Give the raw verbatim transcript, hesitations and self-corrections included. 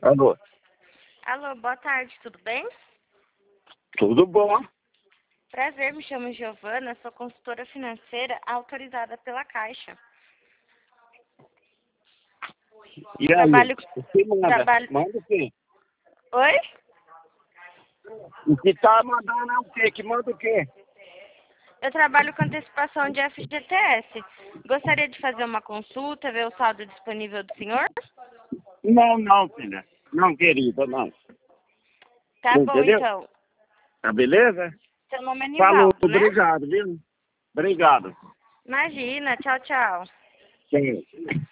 Alô? Alô, boa tarde, tudo bem? Tudo bom? Prazer, me chamo Giovana, sou consultora financeira autorizada pela Caixa. E aí? Trabalho... O que manda? Trabalho... Manda o quê? Oi? O que tá mandando é o quê? Que manda o quê? Eu trabalho com antecipação de F G T S. Gostaria de fazer uma consulta, ver o saldo disponível do senhor? Não, não, filha. Não, querida, não. Tá bom, Entendeu? então. Tá beleza? Seu nome é Falou, Nivaldo, né? obrigado, viu? Obrigado. Imagina, tchau, tchau. Sim.